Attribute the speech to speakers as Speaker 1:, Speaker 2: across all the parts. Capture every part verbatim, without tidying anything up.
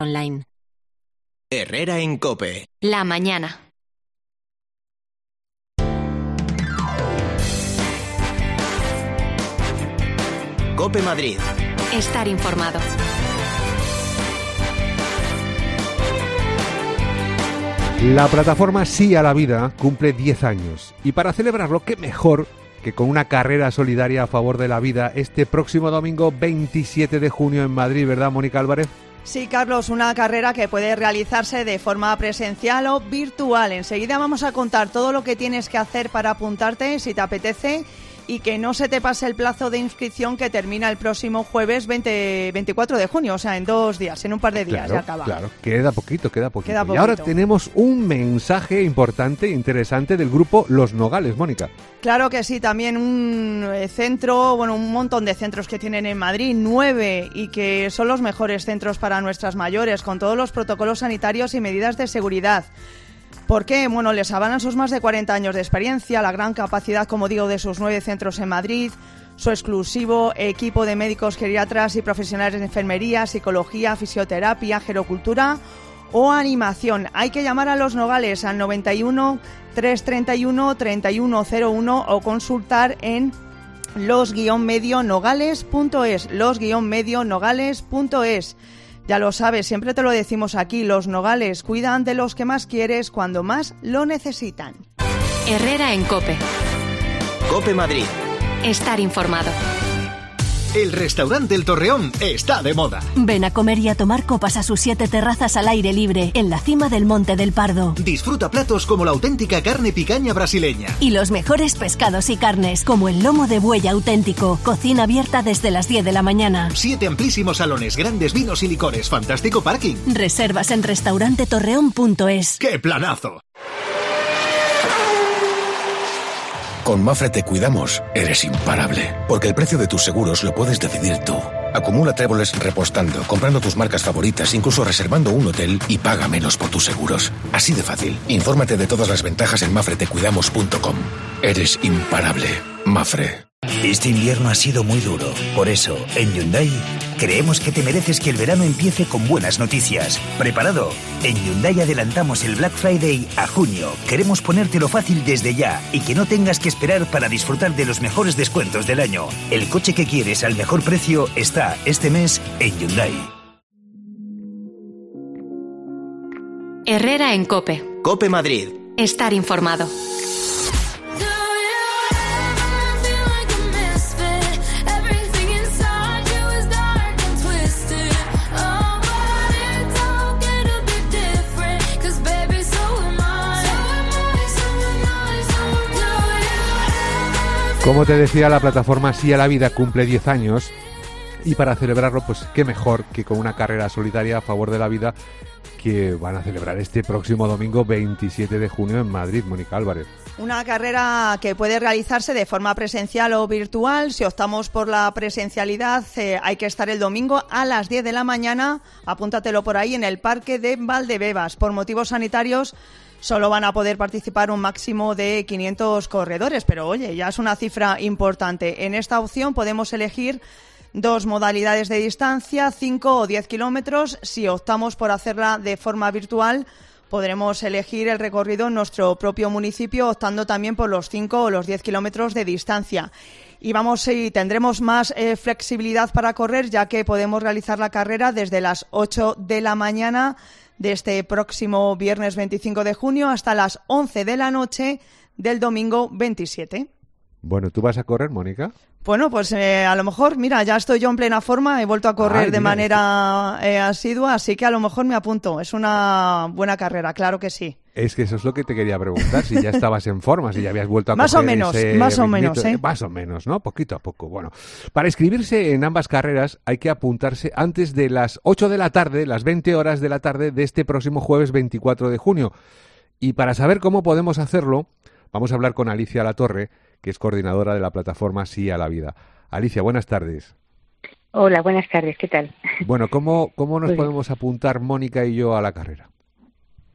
Speaker 1: online.
Speaker 2: Herrera en COPE.
Speaker 1: La mañana.
Speaker 2: COPE Madrid.
Speaker 1: Estar informado.
Speaker 3: La plataforma Sí a la Vida cumple diez años y para celebrarlo, qué mejor que con una carrera solidaria a favor de la vida este próximo domingo veintisiete de junio en Madrid, ¿verdad, Mónica Álvarez?
Speaker 4: Sí, Carlos, una carrera que puede realizarse de forma presencial o virtual. Enseguida vamos a contar todo lo que tienes que hacer para apuntarte, si te apetece, y que no se te pase el plazo de inscripción que termina el próximo jueves veinte, veinticuatro de junio, o sea, en dos días, en un par de días
Speaker 3: claro,
Speaker 4: ya acaba.
Speaker 3: Claro, queda poquito, queda poquito.
Speaker 4: Queda poquito.
Speaker 3: Y ahora tenemos un mensaje importante, interesante del grupo Los Nogales, Mónica.
Speaker 4: Claro que sí, también un centro, bueno, un montón de centros que tienen en Madrid, nueve, y que son los mejores centros para nuestras mayores, con todos los protocolos sanitarios y medidas de seguridad. ¿Por qué? Bueno, les avalan sus más de cuarenta años de experiencia, la gran capacidad, como digo, de sus nueve centros en Madrid, su exclusivo equipo de médicos geriatras y profesionales de enfermería, psicología, fisioterapia, gerocultura o animación. Hay que llamar a Los Nogales al noventa y uno, trescientos treinta y uno, treinta y uno cero uno o consultar en los guion medio nogales punto es, los guion medio nogales punto es. Ya lo sabes, siempre te lo decimos aquí, Los Nogales cuidan de los que más quieres cuando más lo necesitan.
Speaker 1: Herrera en COPE.
Speaker 2: COPE Madrid.
Speaker 1: Estar informado.
Speaker 5: El restaurante El Torreón está de moda.
Speaker 6: Ven a comer y a tomar copas a sus siete terrazas al aire libre, en la cima del Monte del Pardo.
Speaker 5: Disfruta platos como la auténtica carne picaña brasileña.
Speaker 6: Y los mejores pescados y carnes, como el lomo de buey auténtico. Cocina abierta desde las diez de la mañana.
Speaker 5: Siete amplísimos salones, grandes vinos y licores, fantástico parking.
Speaker 6: Reservas en restaurante torreón punto es.
Speaker 5: ¡Qué planazo!
Speaker 7: Con Mafre te cuidamos, eres imparable, porque el precio de tus seguros lo puedes decidir tú. Acumula tréboles repostando, comprando tus marcas favoritas, incluso reservando un hotel y paga menos por tus seguros. Así de fácil. Infórmate de todas las ventajas en mafre te cuidamos punto com. Eres imparable. Mafre.
Speaker 8: Este invierno ha sido muy duro. Por eso, en Hyundai, creemos que te mereces que el verano empiece con buenas noticias. ¿Preparado? En Hyundai adelantamos el Black Friday a junio. Queremos ponértelo fácil desde ya y que no tengas que esperar para disfrutar de los mejores descuentos del año. El coche que quieres al mejor precio está este mes en Hyundai.
Speaker 1: Herrera en COPE.
Speaker 2: COPE Madrid.
Speaker 1: Estar informado.
Speaker 3: Como te decía, la plataforma Sí a la Vida cumple diez años y para celebrarlo, pues qué mejor que con una carrera solidaria a favor de la vida que van a celebrar este próximo domingo veintisiete de junio en Madrid, Mónica Álvarez.
Speaker 4: Una carrera que puede realizarse de forma presencial o virtual. Si optamos por la presencialidad, eh, hay que estar el domingo a las diez de la mañana, apúntatelo por ahí, en el Parque de Valdebebas. Por motivos sanitarios solo van a poder participar un máximo de quinientos corredores, pero oye, ya es una cifra importante. En esta opción podemos elegir dos modalidades de distancia, cinco o diez kilómetros. Si optamos por hacerla de forma virtual, podremos elegir el recorrido en nuestro propio municipio, optando también por los cinco o los diez kilómetros de distancia. Y vamos, y tendremos más eh, flexibilidad para correr, ya que podemos realizar la carrera desde las ocho de la mañana de este próximo viernes veinticinco de junio hasta las once de la noche del domingo veintisiete.
Speaker 3: Bueno, ¿tú vas a correr, Mónica?
Speaker 4: Bueno, pues eh, a lo mejor, mira, ya estoy yo en plena forma, he vuelto a correr Ay, de mira, manera eh, asidua, así que a lo mejor me apunto. Es una buena carrera, claro que sí.
Speaker 3: Es que eso es lo que te quería preguntar, si ya estabas en forma, si ya habías vuelto a
Speaker 4: más
Speaker 3: coger
Speaker 4: o menos,
Speaker 3: ese
Speaker 4: más o
Speaker 3: ritmito,
Speaker 4: menos, ¿eh?
Speaker 3: Más o menos, ¿no? Poquito a poco. Bueno, para inscribirse en ambas carreras hay que apuntarse antes de las ocho de la tarde, las veinte horas de la tarde de este próximo jueves veinticuatro de junio. Y para saber cómo podemos hacerlo, vamos a hablar con Alicia Latorre, que es coordinadora de la plataforma Sí a la Vida. Alicia, buenas tardes.
Speaker 9: Hola, buenas tardes, ¿qué tal?
Speaker 3: Bueno, ¿cómo, cómo nos
Speaker 9: Muy
Speaker 3: podemos
Speaker 9: bien.
Speaker 3: apuntar Mónica y yo a la carrera?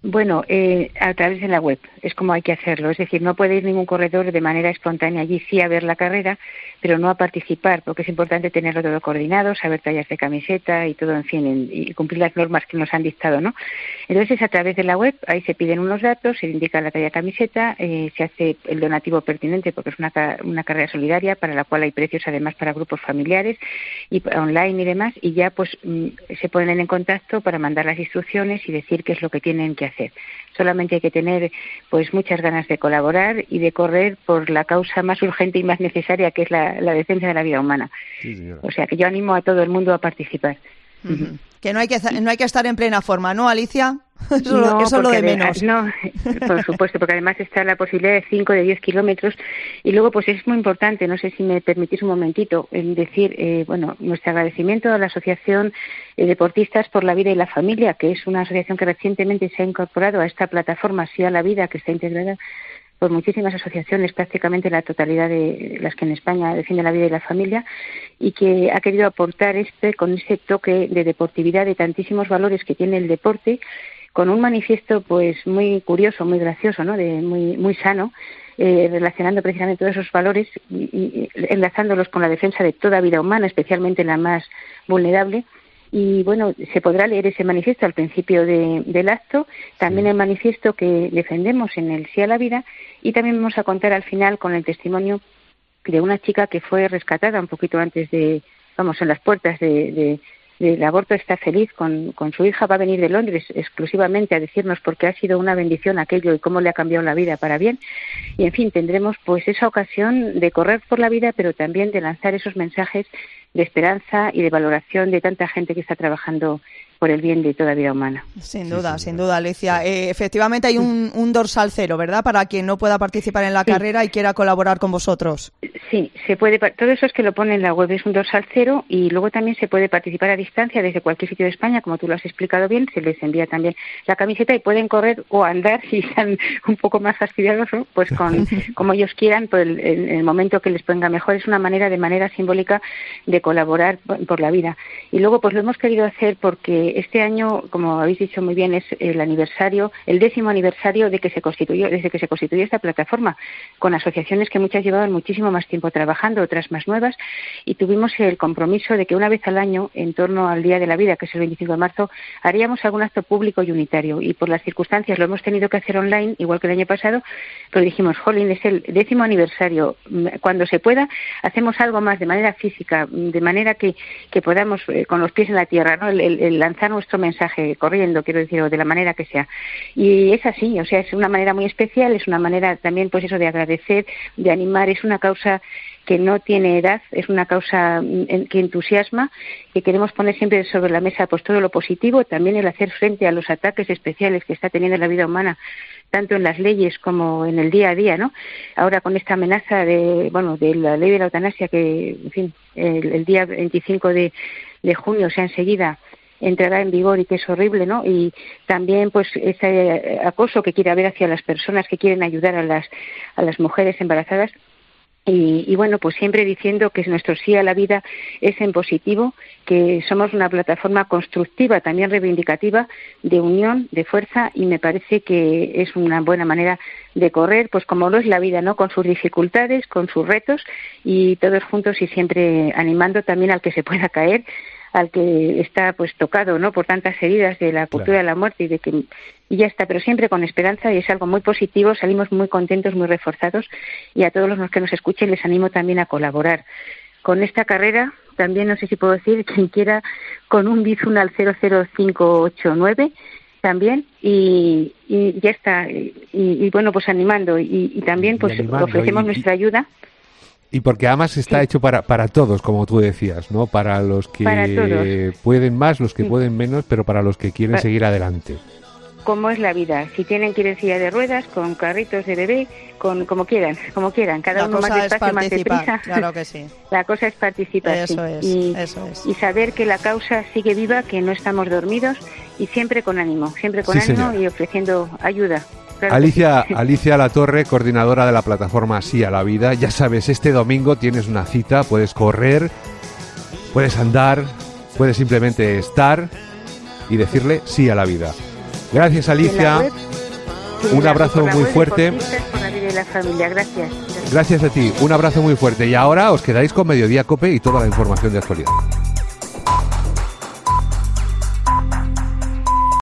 Speaker 9: Bueno, eh, a través de la web, es como hay que hacerlo. Es decir, no puede ir ningún corredor de manera espontánea allí, sí a ver la carrera, pero no a participar, porque es importante tenerlo todo coordinado, saber tallas de camiseta y todo, en fin, en, y cumplir las normas que nos han dictado, ¿no? Entonces, a través de la web, ahí se piden unos datos, se indica la talla de camiseta, eh, se hace el donativo pertinente, porque es una, una carrera solidaria para la cual hay precios, además, para grupos familiares y online y demás, y ya, pues, se ponen en contacto para mandar las instrucciones y decir qué es lo que tienen que hacer. Solamente hay que tener, pues, muchas ganas de colaborar y de correr por la causa más urgente y más necesaria, que es la, la defensa de la vida humana. Sí, señora. O sea, que yo animo a todo el mundo a participar.
Speaker 4: Uh-huh. Que no hay que no hay que estar en plena forma, ¿no, Alicia? Eso, no, eso es lo de menos.
Speaker 9: No, por supuesto, porque además está la posibilidad de cinco, de diez kilómetros. Y luego, pues es muy importante, no sé si me permitís un momentito, en decir, eh, bueno, nuestro agradecimiento a la Asociación eh, Deportistas por la Vida y la Familia, que es una asociación que recientemente se ha incorporado a esta plataforma Sí a la Vida, que está integrada por muchísimas asociaciones, prácticamente la totalidad de las que en España defienden la vida y la familia, y que ha querido aportar este con ese toque de deportividad, de tantísimos valores que tiene el deporte, con un manifiesto pues muy curioso, muy gracioso, ¿no? De muy muy sano, eh, relacionando precisamente todos esos valores y, y enlazándolos con la defensa de toda vida humana, especialmente la más vulnerable. Y bueno, se podrá leer ese manifiesto al principio de, del acto, también el manifiesto que defendemos en el Sí a la Vida, y también vamos a contar al final con el testimonio de una chica que fue rescatada un poquito antes de, vamos, en las puertas de, de, del aborto. Está feliz con, con su hija, va a venir de Londres exclusivamente a decirnos por qué ha sido una bendición aquello y cómo le ha cambiado la vida para bien. Y en fin, tendremos pues esa ocasión de correr por la vida, pero también de lanzar esos mensajes de esperanza y de valoración de tanta gente que está trabajando por el bien de toda vida humana.
Speaker 4: Sin duda, sí, sin duda, Alicia. Eh, efectivamente hay un, un dorsal cero, ¿verdad? Para quien no pueda participar en la sí. carrera y quiera colaborar con vosotros.
Speaker 9: Sí, se puede. Todo eso es que lo pone en la web, es un dorsal cero, y luego también se puede participar a distancia desde cualquier sitio de España, como tú lo has explicado bien. Se les envía también la camiseta y pueden correr o andar, si están un poco más fastidiados, ¿no? Pues con como ellos quieran, por el, el, el momento que les ponga mejor. Es una manera, de manera simbólica, de colaborar por la vida. Y luego, pues lo hemos querido hacer porque este año, como habéis dicho muy bien, es el aniversario, el décimo aniversario de que se constituyó, desde que se constituyó esta plataforma, con asociaciones que muchas llevaban muchísimo más tiempo trabajando, otras más nuevas, y tuvimos el compromiso de que una vez al año, en torno al Día de la Vida, que es el veinticinco de marzo, haríamos algún acto público y unitario, y por las circunstancias lo hemos tenido que hacer online, igual que el año pasado, pero dijimos, jolín, es el décimo aniversario, cuando se pueda, hacemos algo más de manera física, de manera que, que podamos, eh, con los pies en la tierra, ¿no? el, el, el lanzar nuestro mensaje corriendo, quiero decir, o de la manera que sea. Y es así, o sea, es una manera muy especial, es una manera también, pues eso, de agradecer, de animar, es una causa que no tiene edad, es una causa que entusiasma, que queremos poner siempre sobre la mesa pues todo lo positivo, también el hacer frente a los ataques especiales que está teniendo la vida humana, tanto en las leyes como en el día a día, ¿no? Ahora con esta amenaza de, bueno, de la ley de la eutanasia que, en fin, el, el día veinticinco de, de junio, o sea, enseguida entrará en vigor y que es horrible, ¿no? Y también, pues, ese acoso que quiere haber hacia las personas que quieren ayudar a las a las mujeres embarazadas. Y, y bueno, pues siempre diciendo que nuestro sí a la vida es en positivo, que somos una plataforma constructiva, también reivindicativa, de unión, de fuerza, y me parece que es una buena manera de correr, pues como lo es la vida, ¿no? Con sus dificultades, con sus retos, y todos juntos y siempre animando también al que se pueda caer, al que está pues tocado, ¿no? Por tantas heridas de la cultura claro. de la muerte y de que y ya está, pero siempre con esperanza, y es algo muy positivo, salimos muy contentos, muy reforzados, y a todos los que nos escuchen les animo también a colaborar con esta carrera. También, no sé si puedo decir, quien quiera, con un Bizum al cero cero cinco ocho nueve también, y, y ya está, y, y bueno, pues animando, y, y también pues y animando, ofrecemos y, nuestra ayuda.
Speaker 3: Y porque además está sí. hecho para para todos, como tú decías, ¿no? Para los que para pueden más, los que sí. pueden menos, pero para los que quieren para... seguir adelante.
Speaker 9: Como es la vida, si tienen que ir en silla de ruedas, con carritos de bebé, con como quieran, como quieran, cada
Speaker 4: la
Speaker 9: uno más despacio, más deprisa.
Speaker 4: Claro que sí.
Speaker 9: La cosa es participar,
Speaker 4: eso
Speaker 9: sí.
Speaker 4: es,
Speaker 9: y,
Speaker 4: eso es.
Speaker 9: y saber que la causa sigue viva, que no estamos dormidos, y siempre con ánimo, siempre con
Speaker 3: sí,
Speaker 9: ánimo
Speaker 3: señor.
Speaker 9: Y ofreciendo ayuda. Claro
Speaker 3: Alicia,
Speaker 9: sí.
Speaker 3: Alicia Latorre, coordinadora de la plataforma Sí a la Vida. Ya sabes, este domingo tienes una cita, puedes correr, puedes andar, puedes simplemente estar y decirle sí a la vida. Gracias, Alicia. Un abrazo muy fuerte.
Speaker 9: Por la vida y la familia. Gracias. Gracias.
Speaker 3: Gracias a ti. Un abrazo muy fuerte. Y ahora os quedáis con Mediodía Cope y toda la información de actualidad.